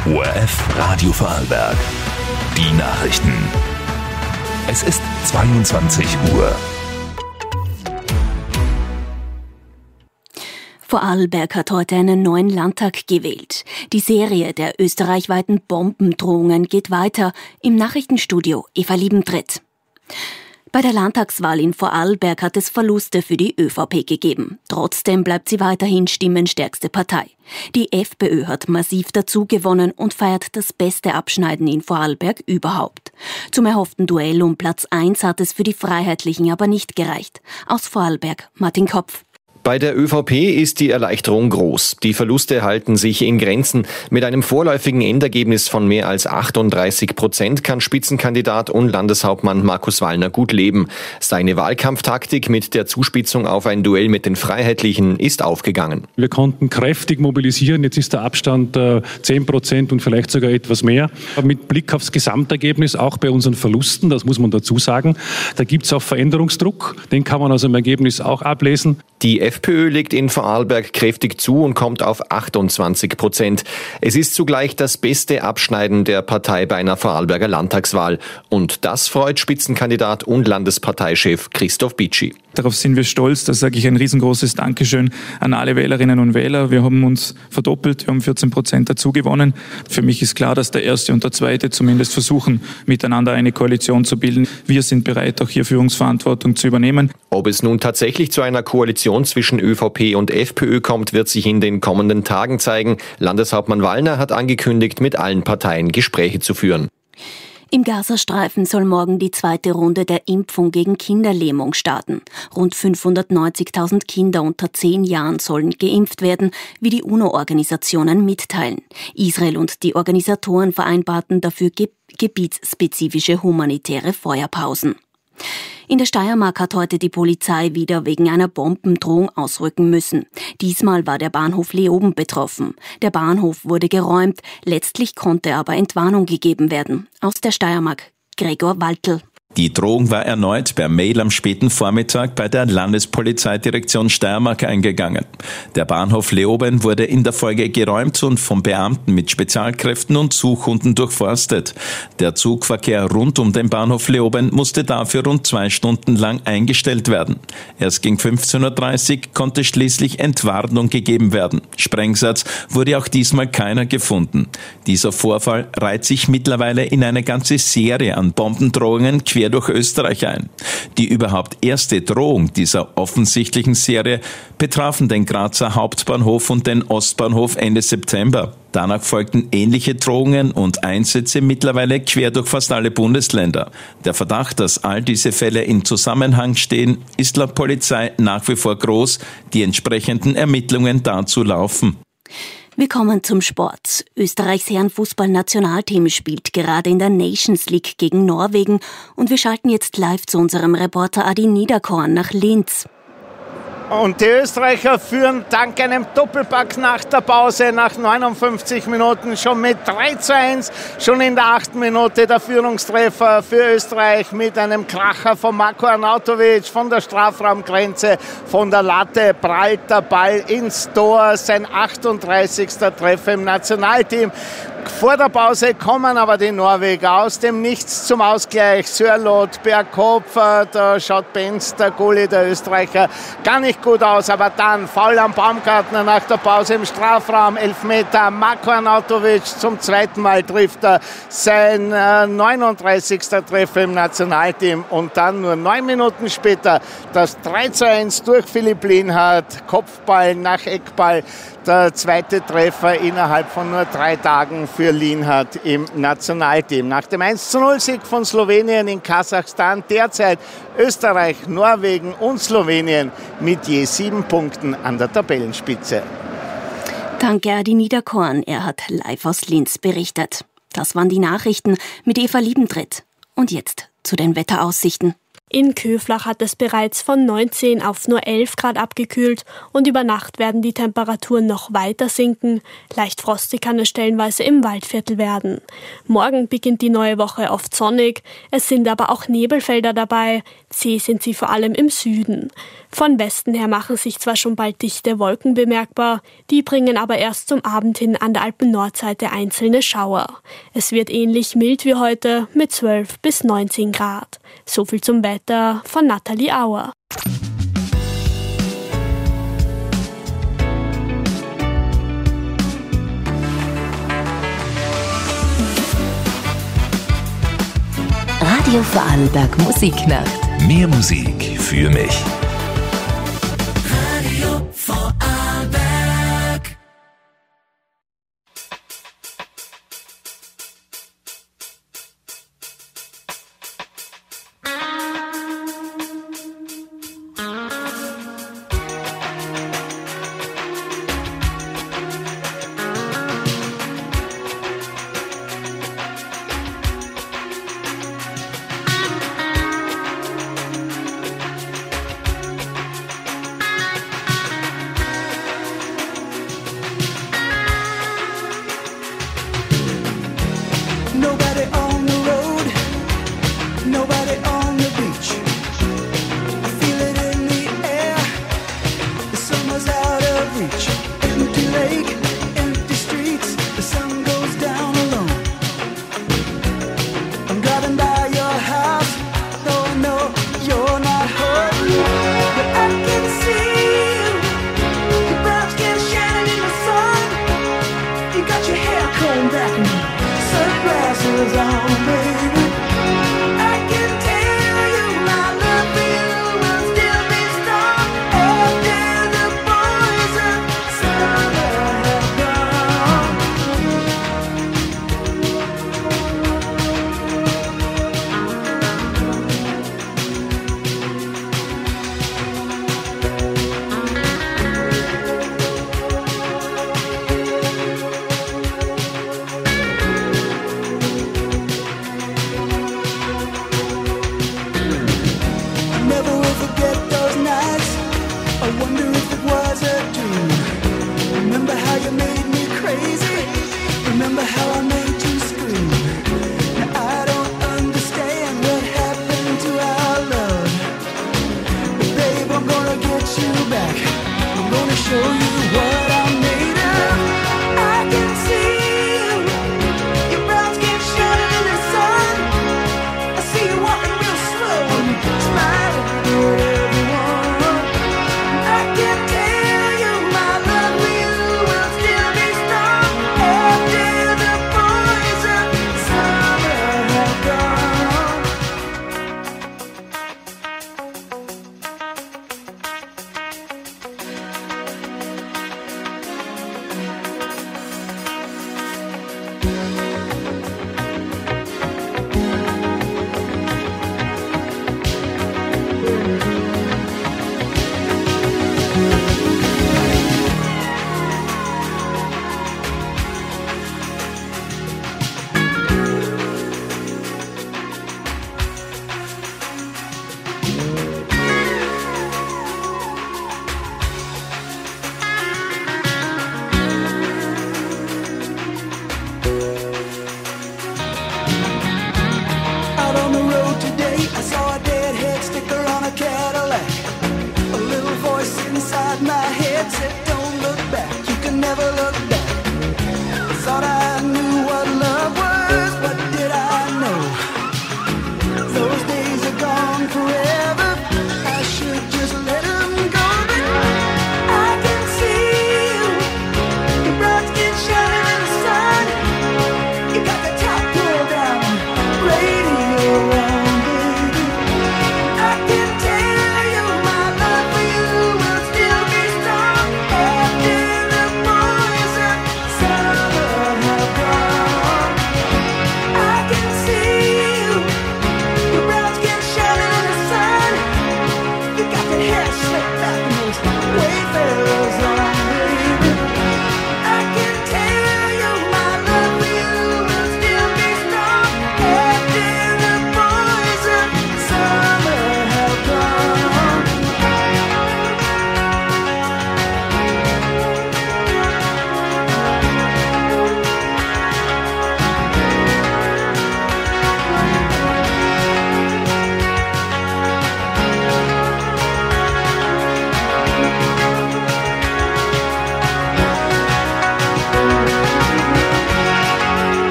ORF Radio Vorarlberg. Die Nachrichten. Es ist 22 Uhr. Vorarlberg hat heute einen neuen Landtag gewählt. Die Serie der österreichweiten Bombendrohungen geht weiter. Im Nachrichtenstudio Eva Liebentritt. Bei der Landtagswahl in Vorarlberg hat es Verluste für die ÖVP gegeben. Trotzdem bleibt sie weiterhin stimmenstärkste Partei. Die FPÖ hat massiv dazugewonnen und feiert das beste Abschneiden in Vorarlberg überhaupt. Zum erhofften Duell um Platz 1 hat es für die Freiheitlichen aber nicht gereicht. Aus Vorarlberg, Martin Kopf. Bei der ÖVP ist die Erleichterung groß. Die Verluste halten sich in Grenzen. Mit einem vorläufigen Endergebnis von mehr als 38% kann Spitzenkandidat und Landeshauptmann Markus Wallner gut leben. Seine Wahlkampftaktik mit der Zuspitzung auf ein Duell mit den Freiheitlichen ist aufgegangen. Wir konnten kräftig mobilisieren. Jetzt ist der Abstand 10% und vielleicht sogar etwas mehr. Mit Blick aufs Gesamtergebnis, auch bei unseren Verlusten, das muss man dazu sagen, da gibt es auch Veränderungsdruck. Den kann man aus dem Ergebnis auch ablesen. Die FPÖ legt in Vorarlberg kräftig zu und kommt auf 28%. Es ist zugleich das beste Abschneiden der Partei bei einer Vorarlberger Landtagswahl. Und das freut Spitzenkandidat und Landesparteichef Christoph Bitschi. Darauf sind wir stolz. Da sage ich ein riesengroßes Dankeschön an alle Wählerinnen und Wähler. Wir haben uns verdoppelt, wir haben 14% dazu gewonnen. Für mich ist klar, dass der Erste und der Zweite zumindest versuchen, miteinander eine Koalition zu bilden. Wir sind bereit, auch hier Führungsverantwortung zu übernehmen. Ob es nun tatsächlich zu einer Koalition zwischen ÖVP und FPÖ kommt, wird sich in den kommenden Tagen zeigen. Landeshauptmann Wallner hat angekündigt, mit allen Parteien Gespräche zu führen. Im Gazastreifen soll morgen die zweite Runde der Impfung gegen Kinderlähmung starten. Rund 590.000 Kinder unter 10 Jahren sollen geimpft werden, wie die UNO-Organisationen mitteilen. Israel und die Organisatoren vereinbarten dafür gebietsspezifische humanitäre Feuerpausen. In der Steiermark hat heute die Polizei wieder wegen einer Bombendrohung ausrücken müssen. Diesmal war der Bahnhof Leoben betroffen. Der Bahnhof wurde geräumt, letztlich konnte aber Entwarnung gegeben werden. Aus der Steiermark, Gregor Waltl. Die Drohung war erneut per Mail am späten Vormittag bei der Landespolizeidirektion Steiermark eingegangen. Der Bahnhof Leoben wurde in der Folge geräumt und von Beamten mit Spezialkräften und Suchhunden durchforstet. Der Zugverkehr rund um den Bahnhof Leoben musste dafür rund 2 Stunden lang eingestellt werden. Erst gegen 15.30 Uhr konnte schließlich Entwarnung gegeben werden. Sprengsatz wurde auch diesmal keiner gefunden. Dieser Vorfall reiht sich mittlerweile in eine ganze Serie an Bombendrohungen quer durch Österreich ein. Die überhaupt erste Drohung dieser offensichtlichen Serie betrafen den Grazer Hauptbahnhof und den Ostbahnhof Ende September. Danach folgten ähnliche Drohungen und Einsätze mittlerweile quer durch fast alle Bundesländer. Der Verdacht, dass all diese Fälle in Zusammenhang stehen, ist laut Polizei nach wie vor groß. Die entsprechenden Ermittlungen dazu laufen. Wir kommen zum Sport. Österreichs Herrenfußballnationalteam spielt gerade in der Nations League gegen Norwegen und wir schalten jetzt live zu unserem Reporter Adi Niederkorn nach Linz. Und die Österreicher führen dank einem Doppelpack nach der Pause nach 59 Minuten schon mit 3:1. Schon in der 8. Minute der Führungstreffer für Österreich mit einem Kracher von Marko Arnautovic von der Strafraumgrenze. Von der Latte prallt der Ball ins Tor. Sein 38. Treffer im Nationalteam. Vor der Pause kommen aber die Norweger aus dem Nichts zum Ausgleich. Sørloth per Kopf, da schaut Benz, der Goalie der Österreicher, gar nicht gut aus. Aber dann Foul am Baumgartner nach der Pause im Strafraum, Elfmeter. Marko Arnautovic zum zweiten Mal trifft er sein 39. Treffer im Nationalteam. Und dann nur 9 Minuten später das 3:1 durch Philipp Lienhardt. Kopfball nach Eckball. Der zweite Treffer innerhalb von nur 3 Tagen für Lienhardt im Nationalteam. Nach dem 1:0-Sieg von Slowenien in Kasachstan derzeit Österreich, Norwegen und Slowenien mit je 7 Punkten an der Tabellenspitze. Danke, Adi Niederkorn. Er hat live aus Linz berichtet. Das waren die Nachrichten mit Eva Liebentritt. Und jetzt zu den Wetteraussichten. In Köflach hat es bereits von 19 auf nur 11 Grad abgekühlt und über Nacht werden die Temperaturen noch weiter sinken. Leicht frostig kann es stellenweise im Waldviertel werden. Morgen beginnt die neue Woche oft sonnig, es sind aber auch Nebelfelder dabei. Zäh sind sie vor allem im Süden. Von Westen her machen sich zwar schon bald dichte Wolken bemerkbar, die bringen aber erst zum Abend hin an der Alpen-Nordseite einzelne Schauer. Es wird ähnlich mild wie heute mit 12 bis 19 Grad. So viel zum Wetter von Nathalie Auer. Radio Vorarlberg Musiknacht. Mehr Musik für mich. Radio Vorarlberg.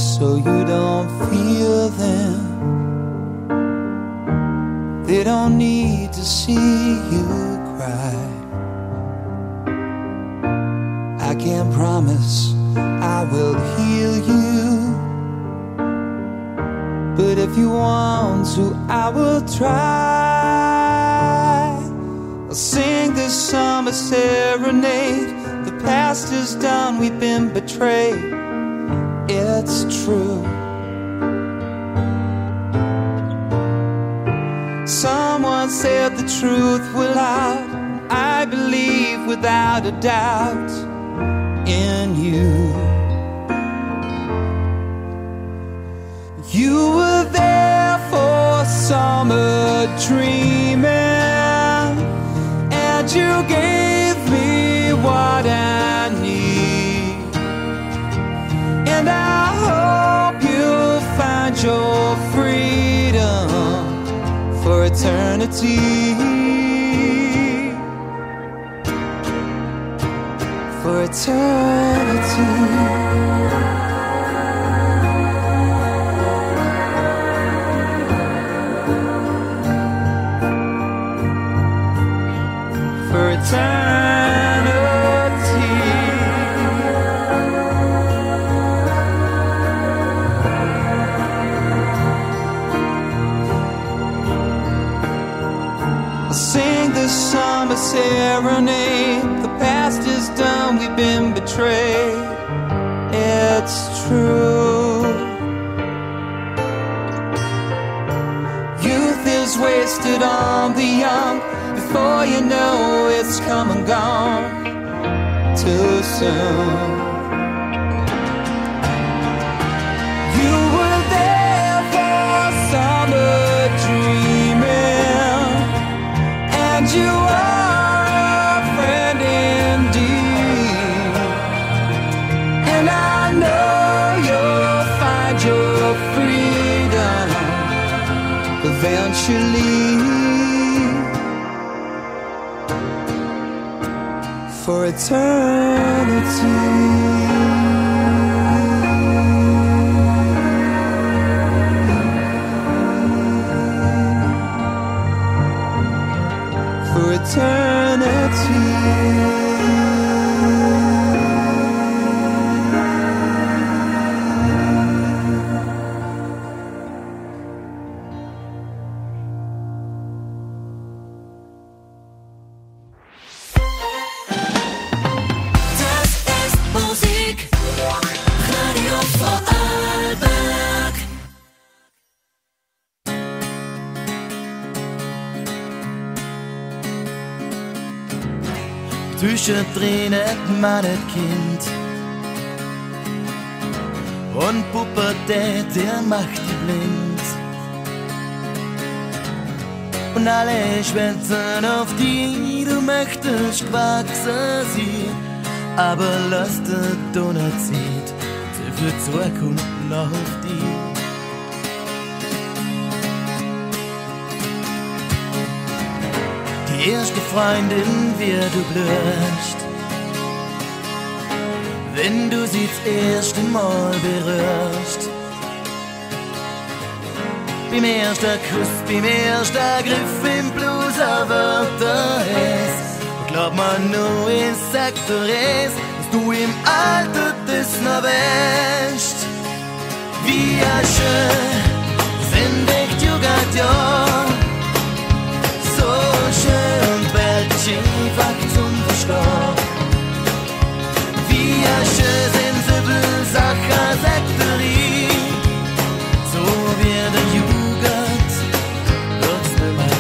so you don't feel them. They don't need to see you cry. I can't promise I will heal you, but if you want to, I will try. I'll sing this summer serenade. The past is done, we've been betrayed. It's true. Someone said the truth will out. I believe without a doubt in you. You were there for summer dreaming, and you gave me what I need. And I hope you'll find your freedom for eternity. For eternity. For eternity. I'll sing this summer serenade. The past is done, we've been betrayed. It's true. Youth is wasted on the young. Before you know it's come and gone too soon. You were there for summer dreaming, and you are a friend indeed. And I know you'll find your freedom eventually. For eternity. For eternity. Zwischendrin hat man ein Kind und Pubertät, der macht die blind. Und alle schwänzen auf die, du möchtest gewachsen sein, aber lass dir da nicht Zeit, so viel Zukunft noch auf die. Die erste Freundin, wie du blühst, wenn du sie das erste Mal berührst. Beim ersten Kuss, beim ersten Griff im Blues wird der Hess. Und glaub mir nur, ich sag dir es, dass du im Alter das noch weißt. Wie schön sind echt Jugend, ja. So schön, welch einfach zum Verstehen. Wie schön sensibel Sachen Sektorie. So wie der Jugend wird's nicht mehr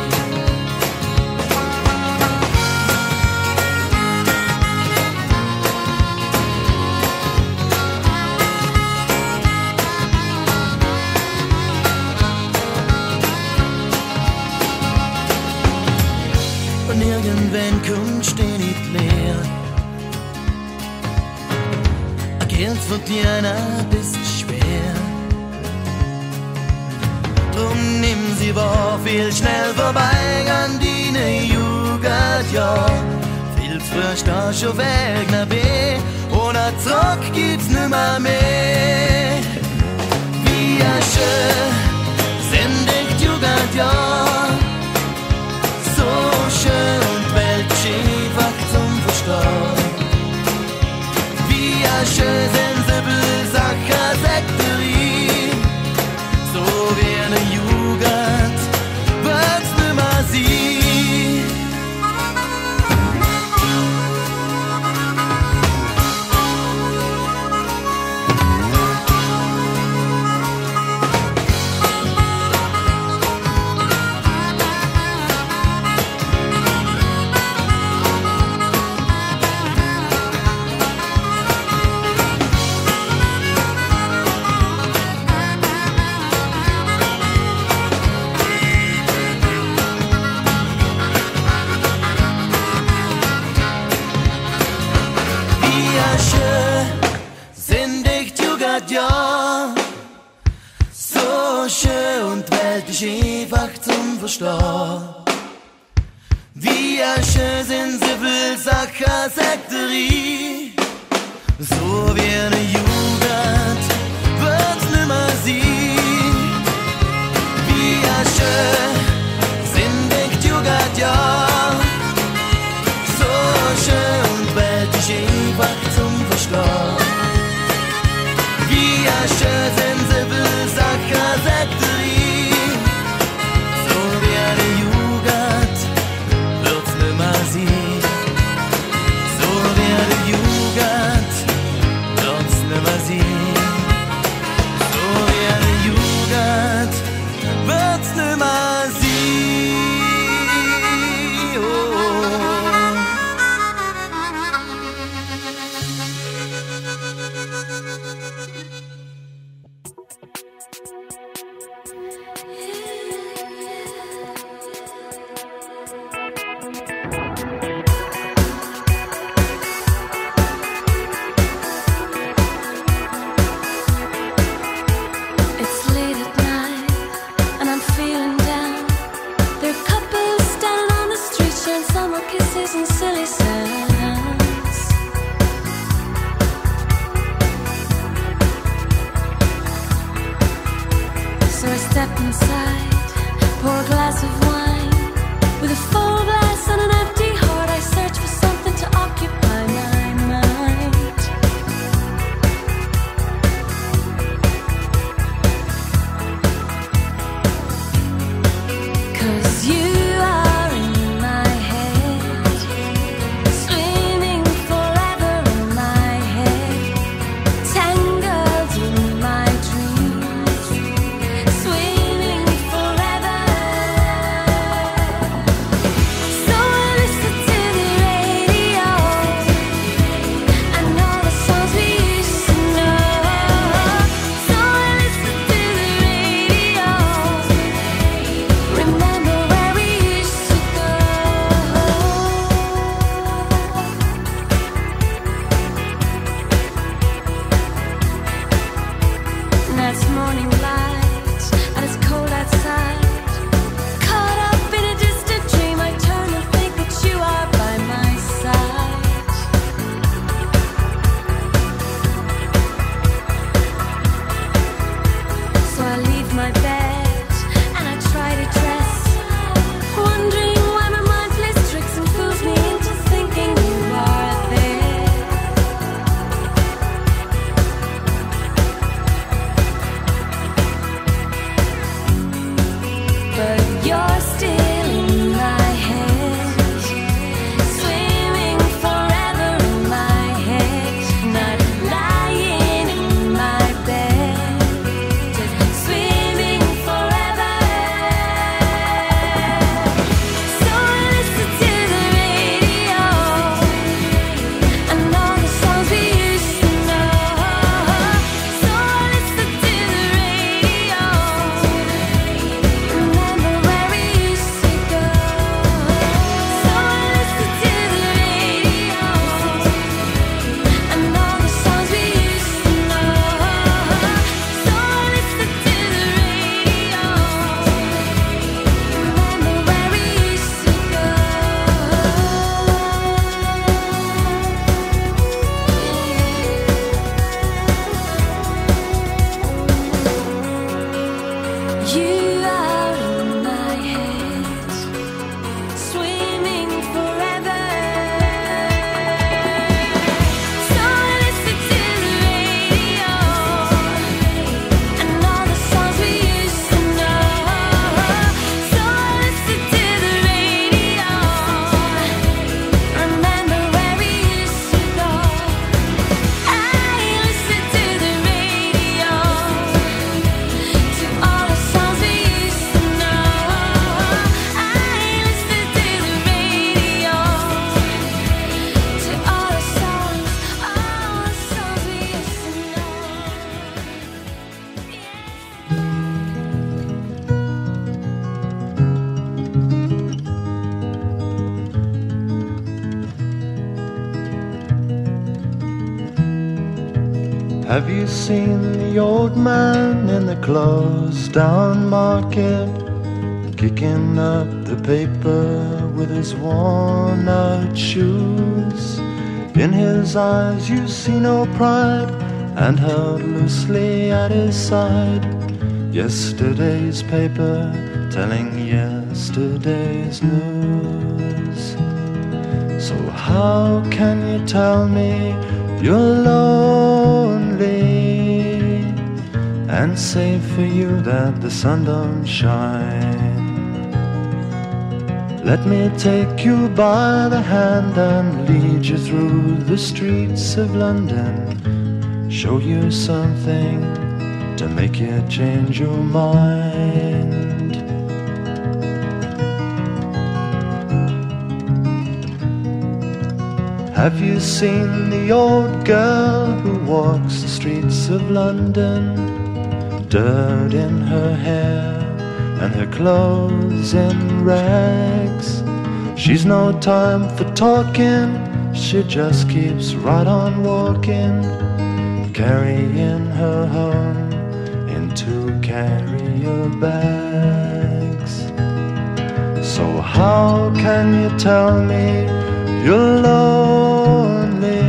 und irgendwann kommst du nicht leer. Geld verdienen ist schwer. Drum nimm sie wahr, viel schnell vorbei an deine Jugend, ja. Viel zu verstehst schon Weg nach B und zurück gibt's nimmer mehr. Wie schön sind die Jugendjahr, so schön und weltschön zum Verstehen. Wie schön sensibel Sacher Sektorie, so wie eine Jugend wird's nimmer sie. Ja, so schön und Welt ist einfach zum Verstehen. Wie schön sensibel Sacher Sektorie, so wie eine Jugend wird's nimmer sie. Wie schön sind die Jugend, ja, so schön und Welt ist einfach zum Verstehen. Wie schön sensibel Sacher Sektorie, so wie eine Jugend wird's nimmer sie. So wie eine Jugend wird's nimmer sie. So wie eine Jugend wird's nimmer sie. Have you seen the old man in the closed down market, kicking up the paper with his worn out shoes? In his eyes you see no pride, and held loosely at his side, yesterday's paper telling yesterday's news. So how can you tell me you're lonely and say for you that the sun don't shine? Let me take you by the hand and lead you through the streets of London, show you something to make you change your mind. Have you seen the old girl who walks the streets of London? Dirt in her hair and her clothes in rags. She's no time for talking, she just keeps right on walking, carrying her home in 2 carrier bags. So how can you tell me you're lonely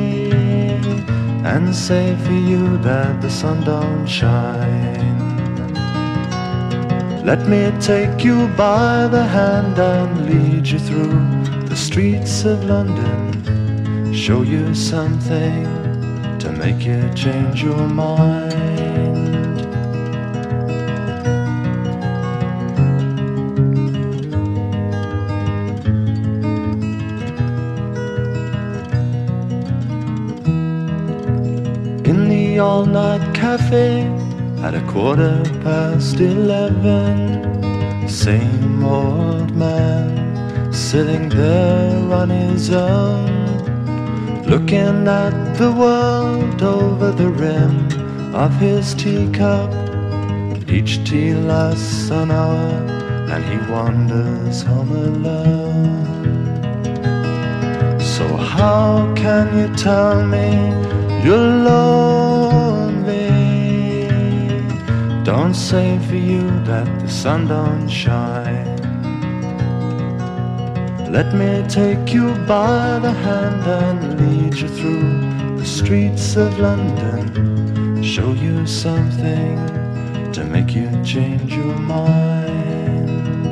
and say for you that the sun don't shine? Let me take you by the hand and lead you through the streets of London, show you something to make you change your mind. In the all-night cafe at 11:15, same old man sitting there on his own, looking at the world over the rim of his teacup. Each tea lasts an hour and he wanders home alone. So how can you tell me you're lonely? Don't say for you that the sun don't shine. Let me take you by the hand and lead you through the streets of London, show you something to make you change your mind.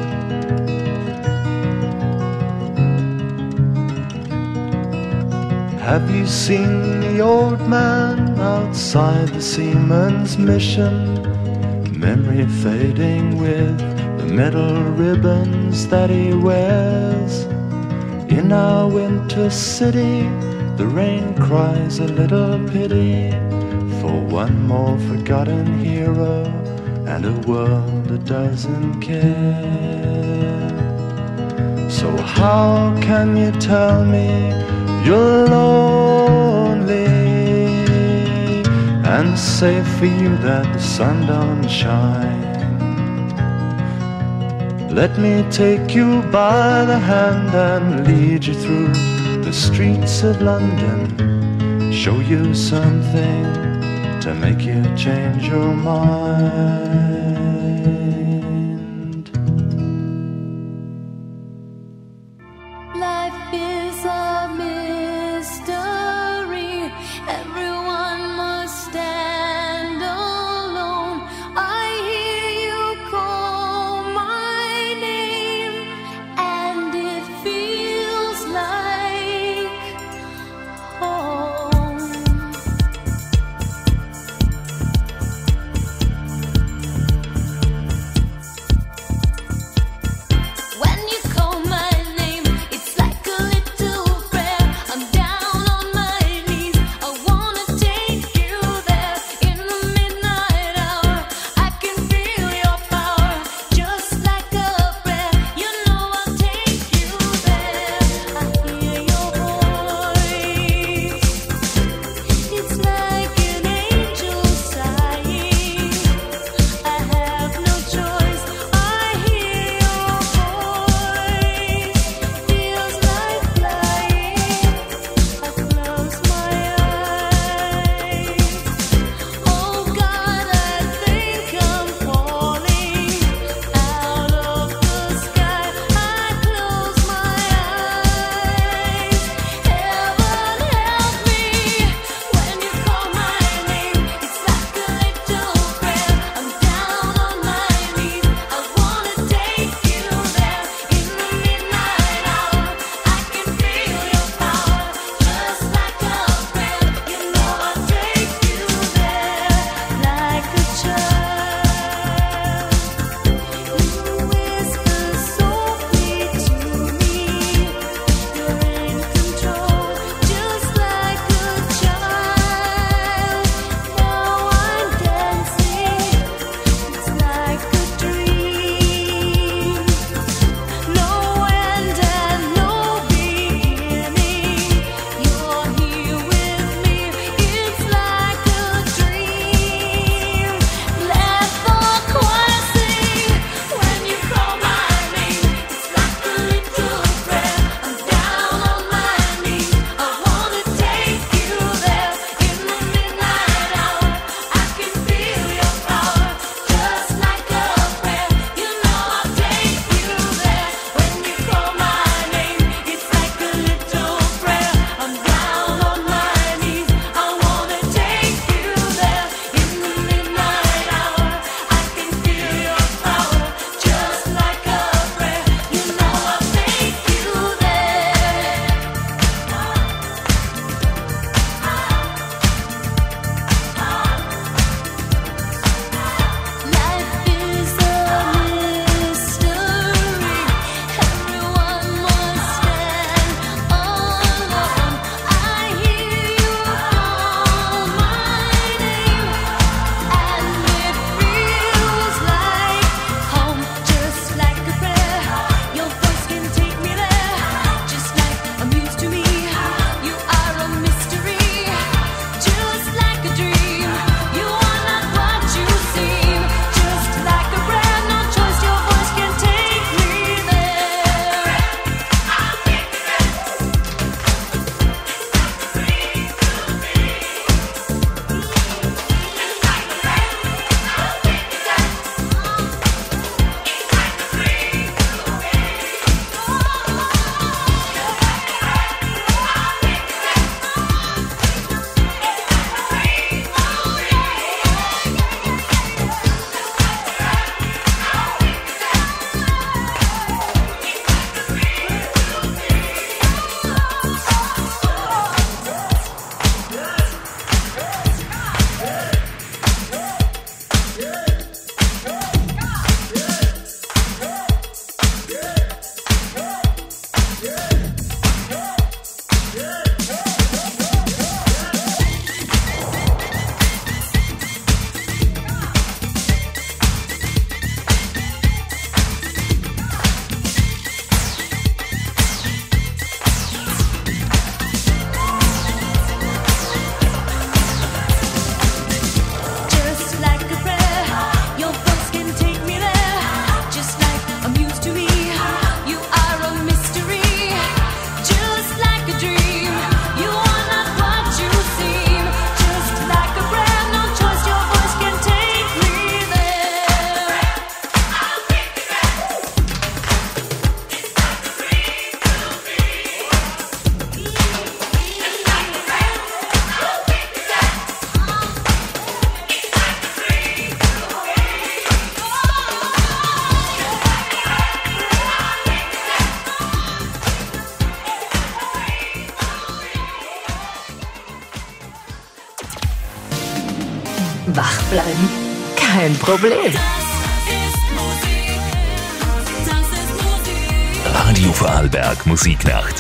Have you seen the old man outside the Seaman's Mission? Memory fading with the metal ribbons that he wears. In our winter city, the rain cries a little pity for one more forgotten hero and a world that doesn't care. So how can you tell me you're lonely and say for you that the sun don't shine? Let me take you by the hand and lead you through the streets of London, show you something to make you change your mind. Life is a mystery, everyone must stand alone. I hear you call my name and it feels like home. bleiben? Kein Problem. Radio Vorarlberg Musiknacht.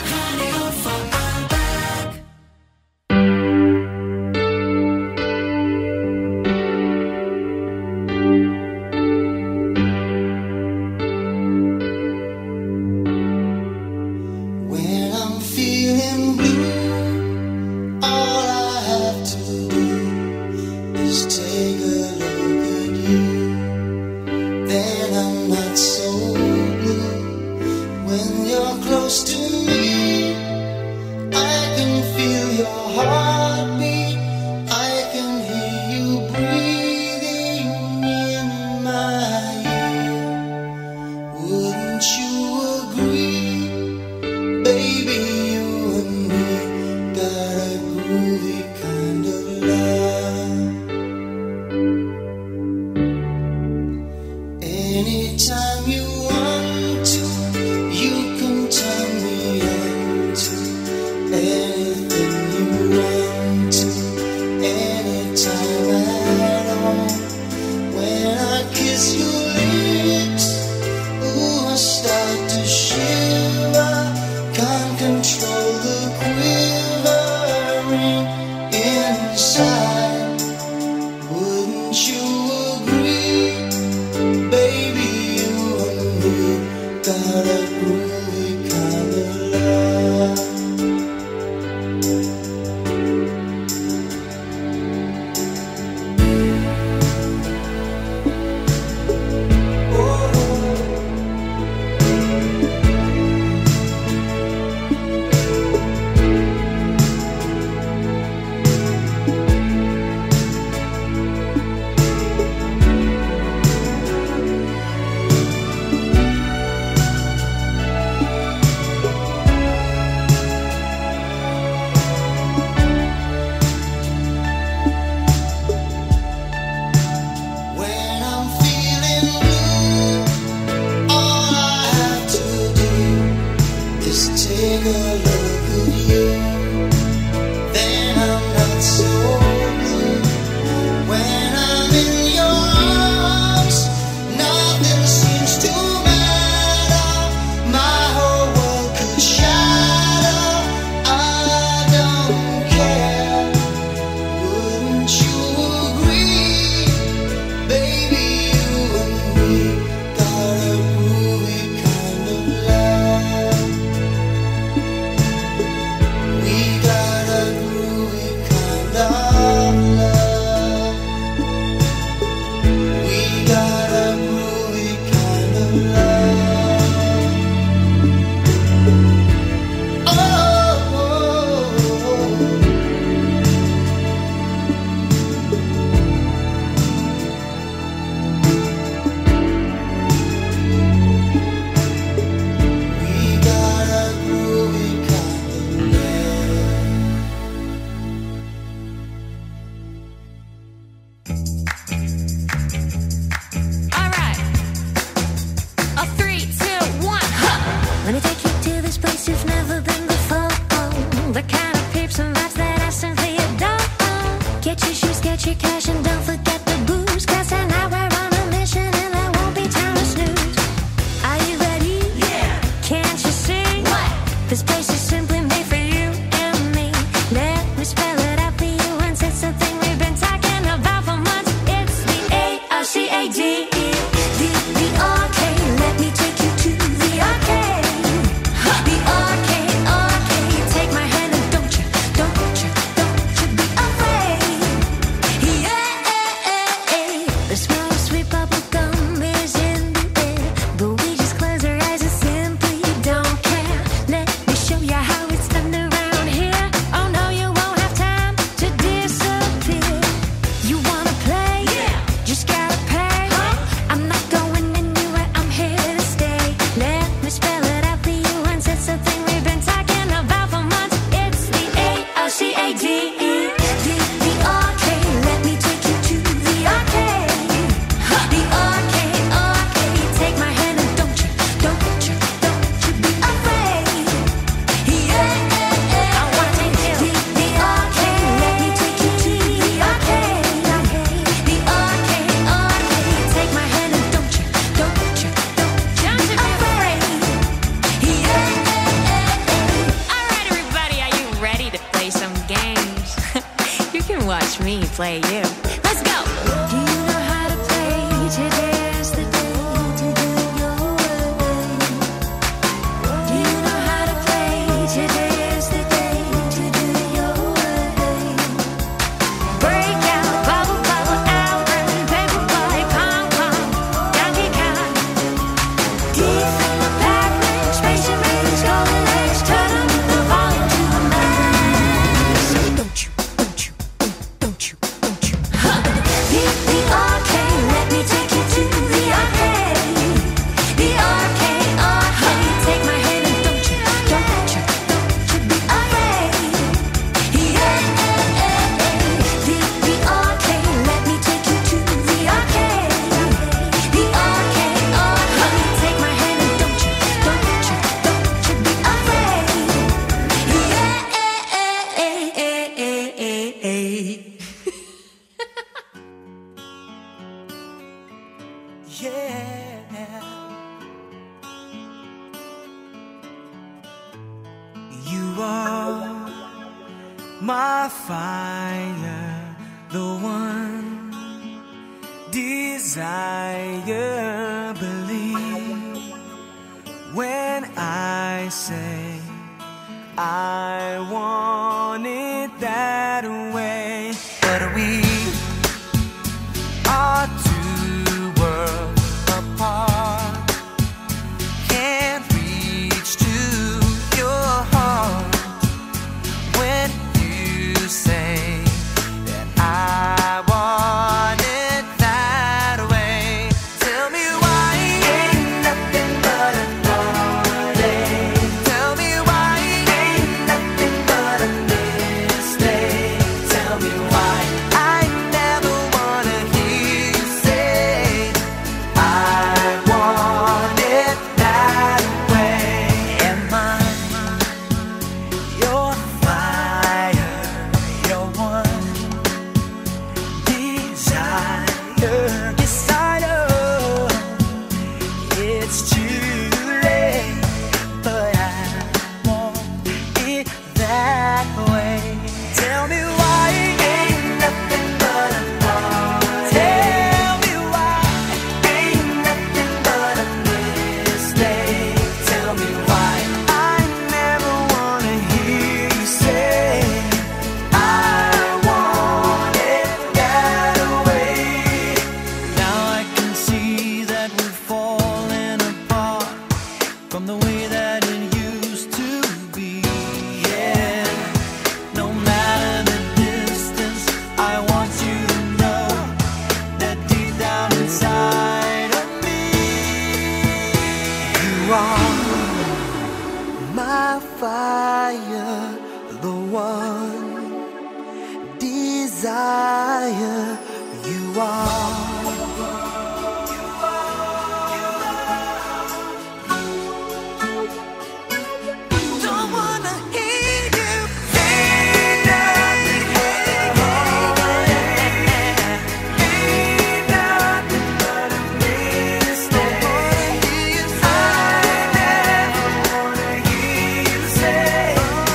me play you. Let's go. Do you know how to play? Today's the day to do your way. Do you know how to play? Today's the day to do your way. Break out, bubble, bubble out, and paper boy, pom pom, Donkey Kong. Deep in the backbench, spaceship rings, golden age, turn up the volume to the max. Don't you? The arcade, let me take you to the arcade. The arcade, take my hand and don't you be afraid. Yeah, the arcade, let me take you to the arcade. The arcade, take my hand and don't you be afraid. Yeah. You are my fire, the one desire. Believe when I say I want it that way. But we are two worlds apart. Can't reach to your heart when you say that I want it that way. Tell me why ain't nothing but a party. Tell me why ain't nothing but a mistake. Tell me why I never wanna hear you say I want it that way. Am I your fire, your one desire? Yes, I know it's too late, but I want it that way. Tell me why ain't nothing but a party. Tell me why ain't nothing but a mistake. Tell me why I never wanna hear you say I want it that way. Now I can see that we're falling apart from the way that it used to be. Yeah, no matter the distance, I want you to know that deep down inside of me, you are my fire, the one desire. You are. Don't wanna hear you say nothing. Ain't nothing but a mistake. I never wanna hear you say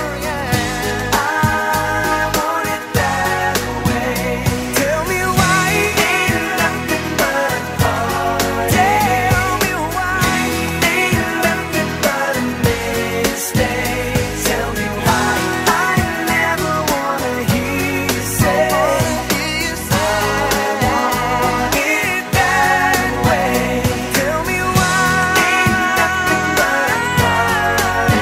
I want it that way. Tell me why ain't nothing but a party. Tell me why ain't nothing but a mistake. Tell me why I never wanna hear you say I want it that way. Tell me why ain't nothing but a party.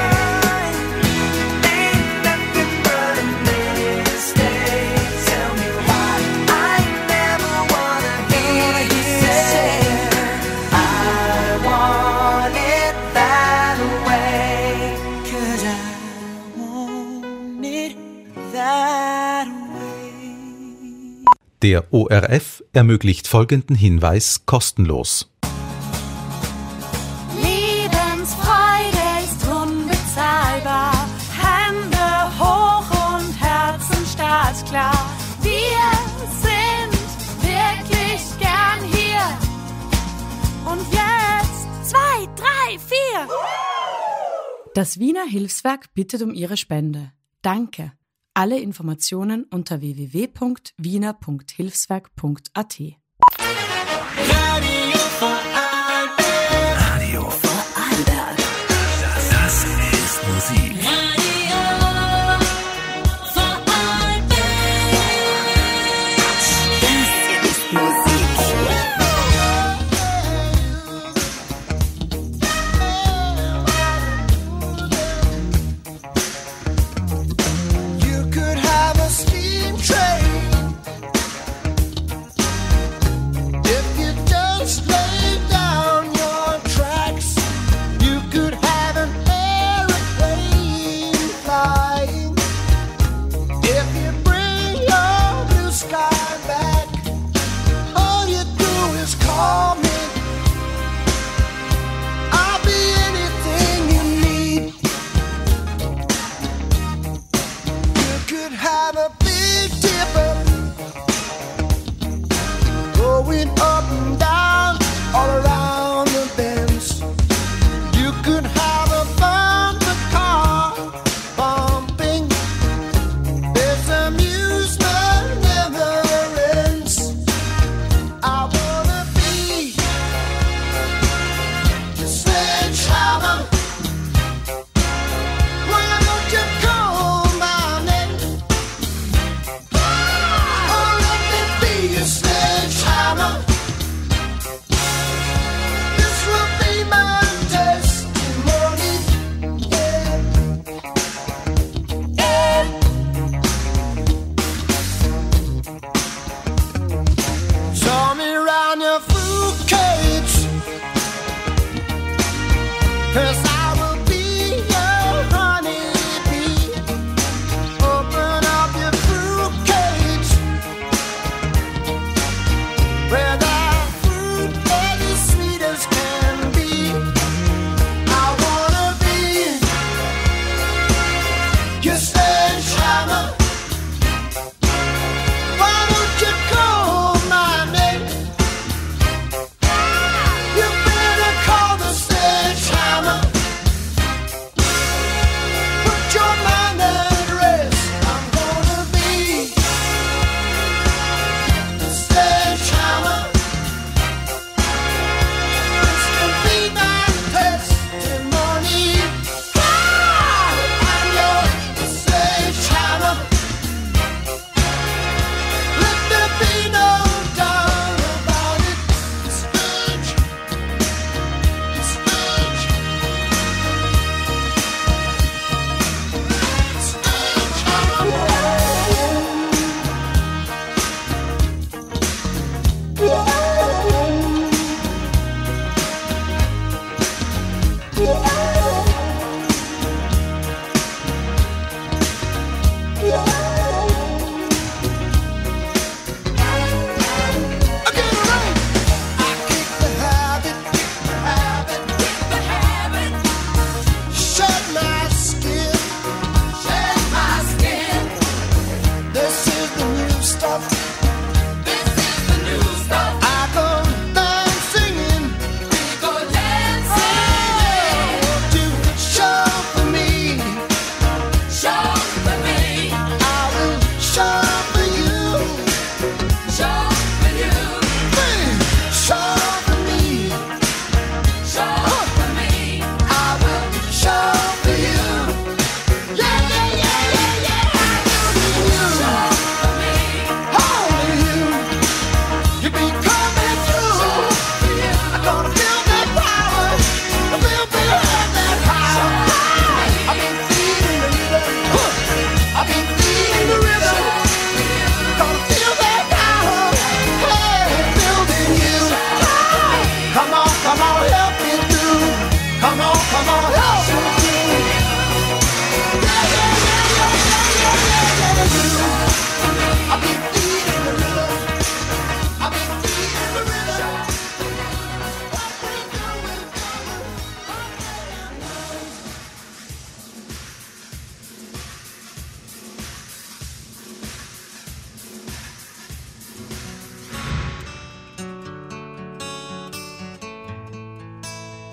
Ain't nothing but a mistake. Tell me why I never wanna hear you say I want it that way. 'Cause I want it that way. Der ORF ermöglicht folgenden Hinweis kostenlos. Lebensfreude ist unbezahlbar. Hände hoch und Herzen startklar. Wir sind wirklich gern hier. Und jetzt 2, 3, 4. Das Wiener Hilfswerk bittet um Ihre Spende. Danke. Alle Informationen unter www.wiener.hilfswerk.at. Radio Vorarlberg. Das ist Musik.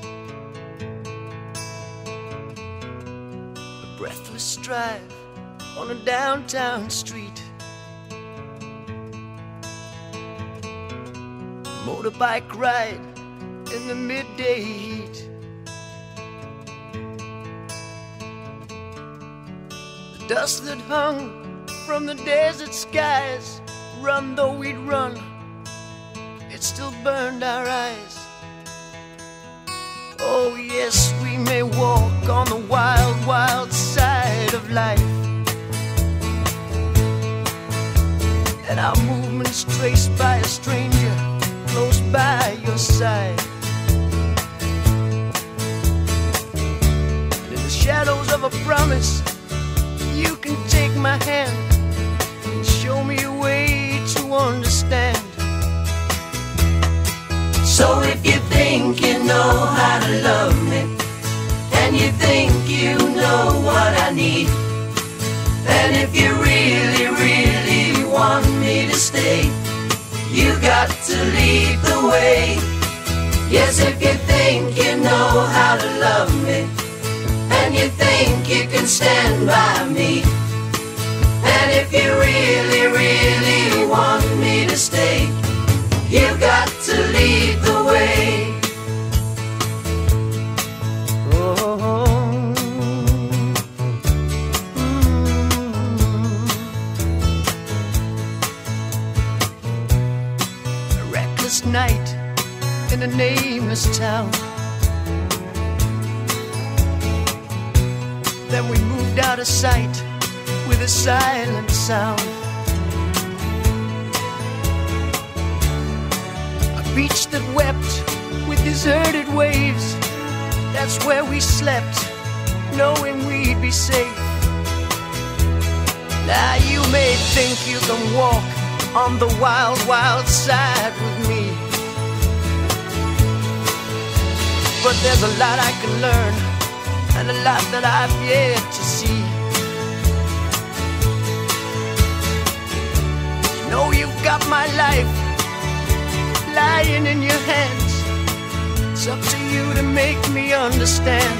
breathless strife on a downtown street. Motorbike ride in the midday heat. The dust that hung from the desert skies, run though we'd run, it still burned our eyes. Oh yes, we may walk on the wild, wild side of life, and our movements traced by a stranger close by your side. And in the shadows of a promise, you can take my hand and show me a way to understand. So if you think you know how to love me, and you think you know what I need, and if you really, really want me to stay, you got to lead the way. Yes, if you think you know how to love me, and you think you can stand by me, and if you really, really want me to stay, you got to lead the way. A reckless night in a nameless town. Then we moved out of sight with a silent sound. Beach that wept with deserted waves, that's where we slept, knowing we'd be safe. Now you may think you can walk on the wild, wild side with me, but there's a lot I can learn, and a lot that I've yet to see. You know you've got my life lying in your hands. It's up to you to make me understand.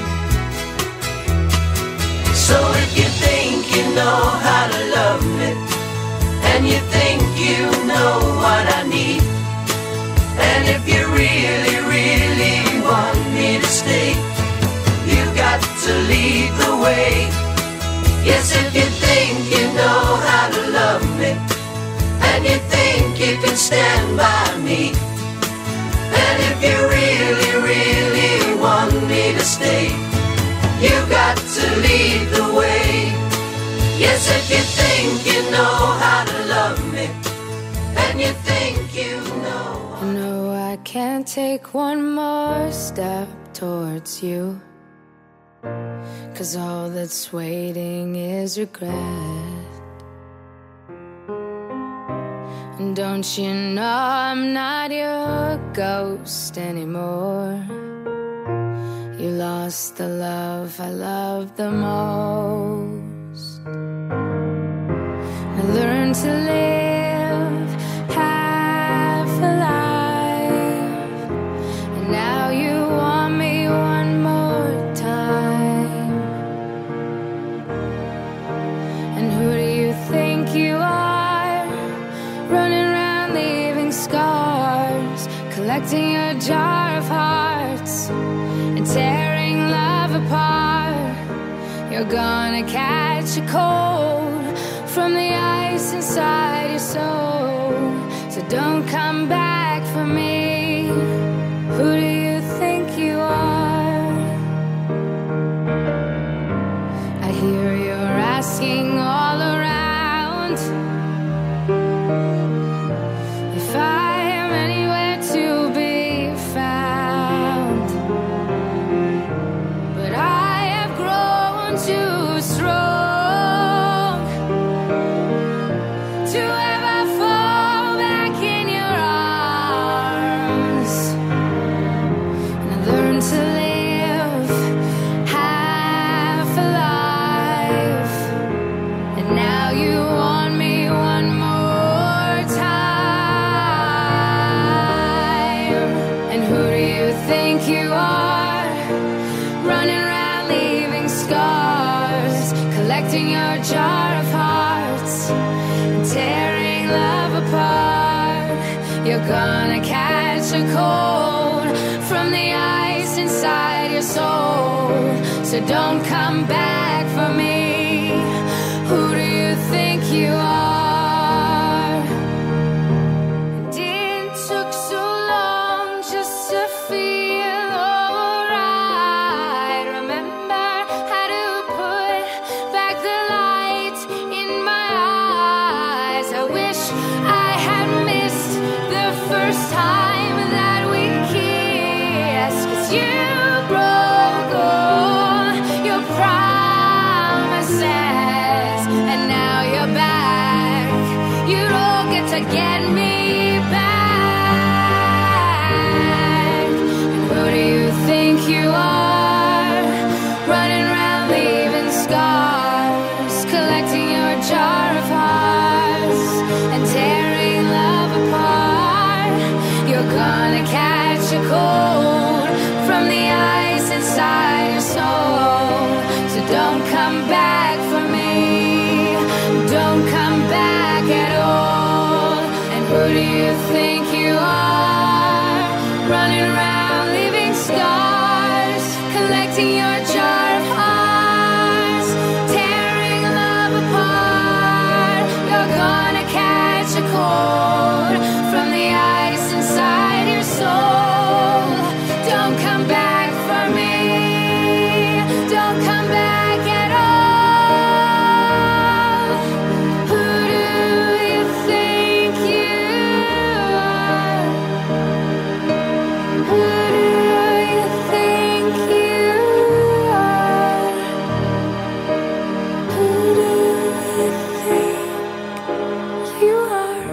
So if you think you know how to love me, and you think you know what I need, and if you really, really want me to stay, you got to lead the way. Yes, if you think you know how to love me, and you think you can stand by me, and if you really, really want me to stay, you got to lead the way. Yes, if you think you know how to love me, and you think you know. No, I can't take one more step towards you, 'cause all that's waiting is regret. Don't you know I'm not your ghost anymore? You lost the love I loved the most. I learned to live half alive, and now you want me one more time. And who do you think you are? Running around leaving scars, collecting your jar of hearts and tearing love apart. You're gonna catch a cold from the ice inside your soul. So don't come back for me. Who do you think you are? I hear you're asking all around if I am anywhere to be found, but I have grown too strong to ever fall back in your arms. And I learned to live half alive, and now you want me one more time. And who do you think you are? Running around leaving scars, collecting your jar of hearts, tearing love apart. You're gonna catch a cold from the ice inside your soul. So don't come back for me. Who do you think you are? And it took so long just to feel alright. Remember how to put back the light in my eyes. I wish I had missed the first time that we kissed, 'cause you broke all your promises, and now you're back. You don't get to get me back. And who do you think you are? Running around leaving scars, collecting your jar of hearts and tearing love apart. You're gonna catch a cold from the ice inside your soul. So don't come back for me. Don't come back at all. And who do you think you are? Running around leaving scars, collecting your jar of hearts, tearing love apart. You're gonna catch a cold from the ice inside your soul. Don't come back for me. Don't come back at all. Who do you think you are? Who do you think you are? Who do you think you are?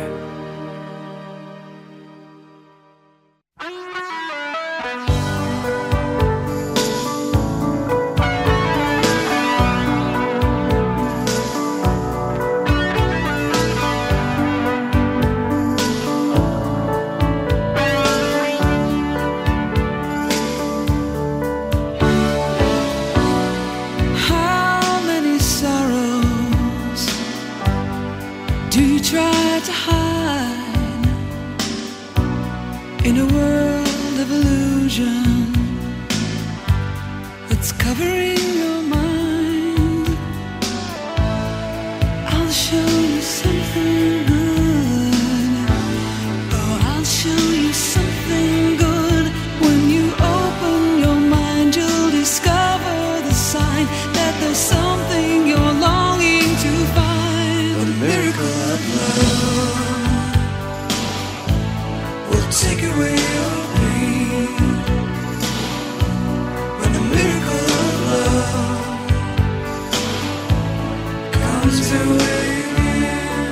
How many sorrows do you try to hide in a world of illusion that's covering your mind? I'll show you something good. Oh, I'll show you something good. When you open your mind, you'll discover the sign that there's something you're longing to find. A miracle of love will take away your pain. When the miracle of love comes your way again.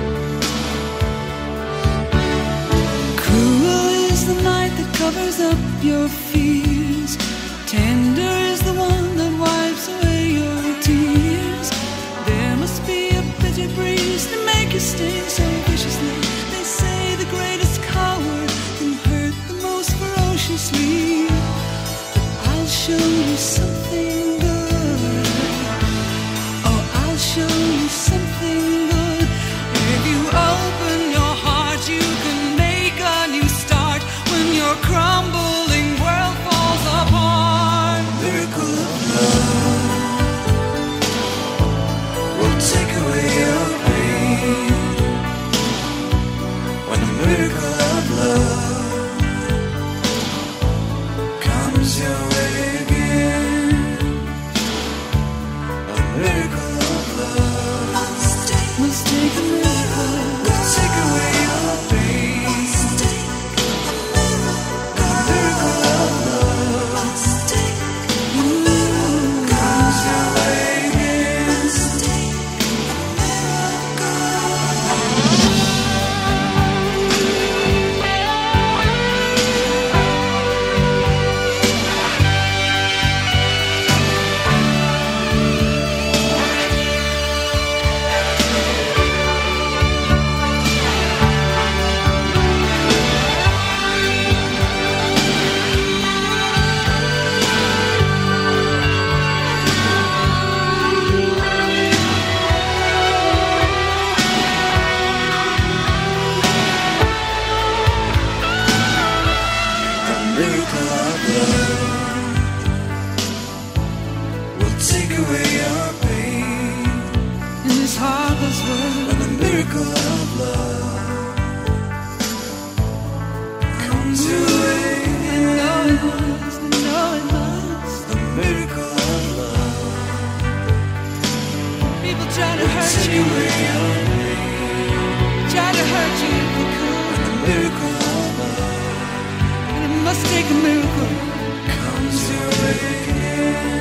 Cruel is the night that covers up your fears. Tender is the one that wipes away your tears. There must be a bitter breeze to make you sting so viciously. They say the greatest coward can hurt the most ferociously. But I'll show you something good. Oh, I'll show you something good. If you open your heart, you can make a new start when your crumbling world falls apart. Miracle of love will take away your pain. When the miracle of love comes your way again. A miracle of love must take a miracle. Will take away your pain. A miracle of love comes your way again. away your pain in this heartless world. When the miracle of love comes your way, you know it must, you know it must. The miracle of love. People try to hurt you, try to hurt you if they could. When the miracle of love, and it must take a miracle, comes your way again.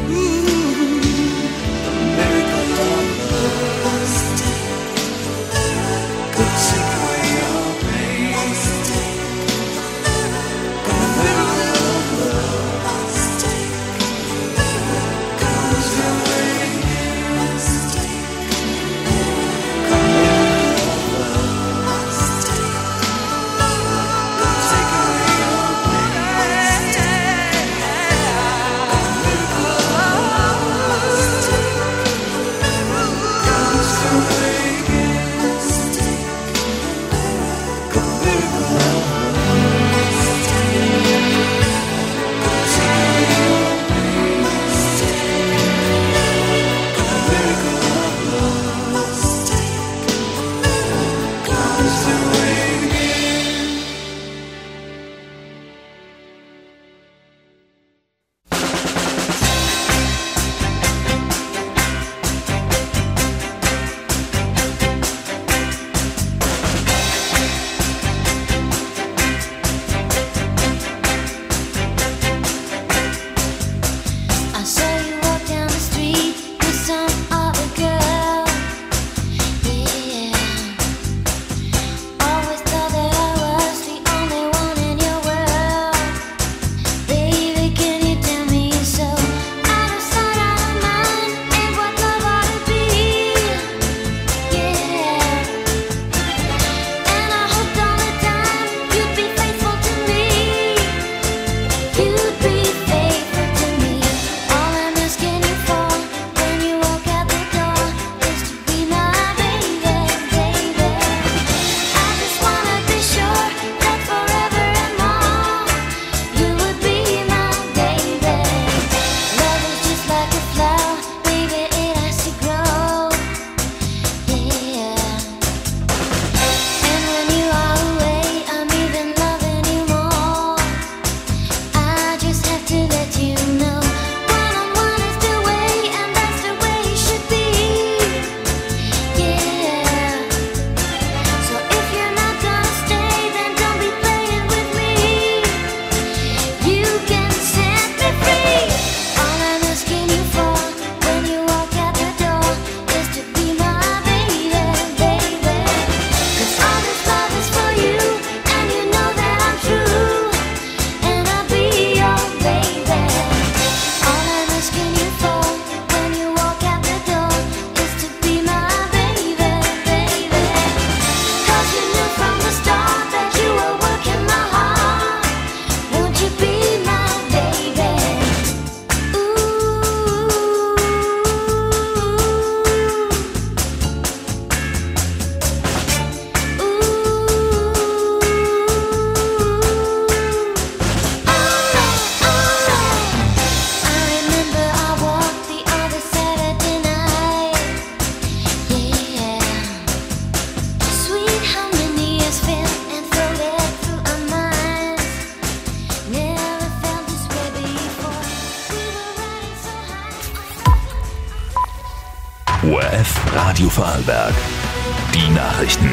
ORF Radio Vorarlberg. Die Nachrichten.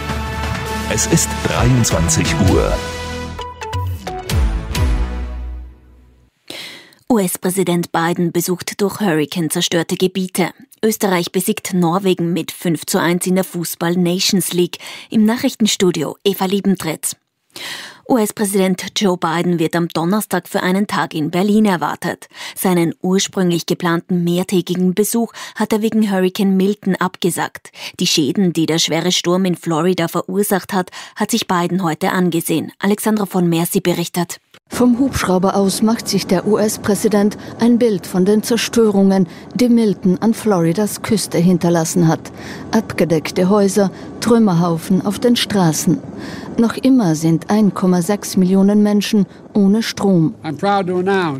Es ist 23 Uhr. US-Präsident Biden besucht durch Hurrikan zerstörte Gebiete. Österreich besiegt Norwegen mit 5:1 in der Fußball-Nations League. Im Nachrichtenstudio Eva Liebentritt. US-Präsident Joe Biden wird am Donnerstag für einen Tag in Berlin erwartet. Seinen ursprünglich geplanten mehrtägigen Besuch hat er wegen Hurrikan Milton abgesagt. Die Schäden, die der schwere Sturm in Florida verursacht hat sich Biden heute angesehen. Alexandra von Mercy berichtet. Vom Hubschrauber aus macht sich der US-Präsident ein Bild von den Zerstörungen, die Milton an Floridas Küste hinterlassen hat. Abgedeckte Häuser, Trümmerhaufen auf den Straßen. Noch immer sind 1,6 Millionen Menschen ohne Strom. I'm proud to announce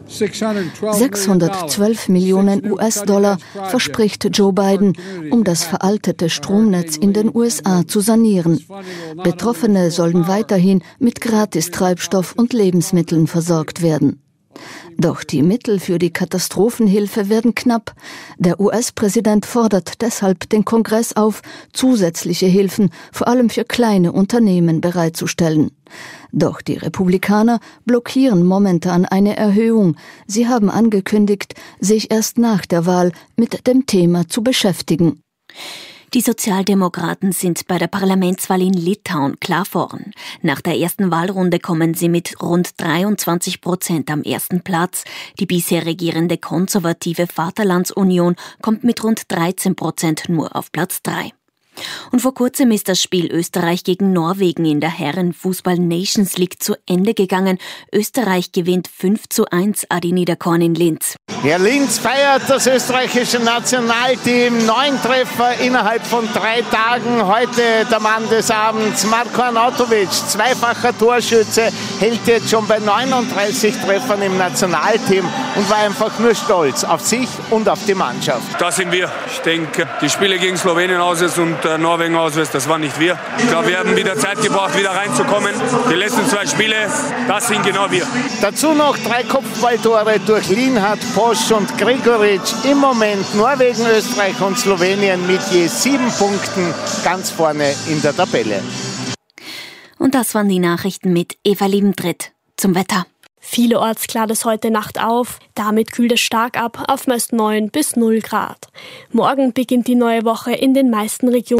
612 Millionen US-Dollar verspricht Joe Biden, um das veraltete Stromnetz in den USA zu sanieren. Betroffene sollen weiterhin mit Gratistreibstoff und Lebensmitteln versorgt werden. Doch die Mittel für die Katastrophenhilfe werden knapp. Der US-Präsident fordert deshalb den Kongress auf, zusätzliche Hilfen vor allem für kleine Unternehmen bereitzustellen. Doch die Republikaner blockieren momentan eine Erhöhung. Sie haben angekündigt, sich erst nach der Wahl mit dem Thema zu beschäftigen. Die Sozialdemokraten sind bei der Parlamentswahl in Litauen klar vorn. Nach der ersten Wahlrunde kommen sie mit rund 23% am ersten Platz. Die bisher regierende konservative Vaterlandsunion kommt mit rund 13% nur auf Platz 3. Und vor kurzem ist das Spiel Österreich gegen Norwegen in der Herren-Fußball-Nations League zu Ende gegangen. Österreich gewinnt 5:1 Adi Niederkorn in Linz. Ja, Linz feiert das österreichische Nationalteam. 9 Treffer innerhalb von 3 Tagen. Heute der Mann des Abends, Marko Arnautovic, zweifacher Torschütze, hält jetzt schon bei 39 Treffern im Nationalteam und war einfach nur stolz auf sich und auf die Mannschaft. Das sind wir. Ich denke, die Spiele gegen Slowenien auswärts und Norwegen auswärts, das waren nicht wir. Ich glaube, wir haben wieder Zeit gebraucht, wieder reinzukommen. Die letzten 2 Spiele, das sind genau wir. Dazu noch 3 Kopfballtore durch Lienhardt, Posch und Gregoritsch. Im Moment Norwegen, Österreich und Slowenien mit je 7 Punkten ganz vorne in der Tabelle. Und das waren die Nachrichten mit Eva Liebentritt zum Wetter. Vielerorts klart es heute Nacht auf, damit kühlt es stark ab auf meist 9 bis 0 Grad. Morgen beginnt die neue Woche in den meisten Regionen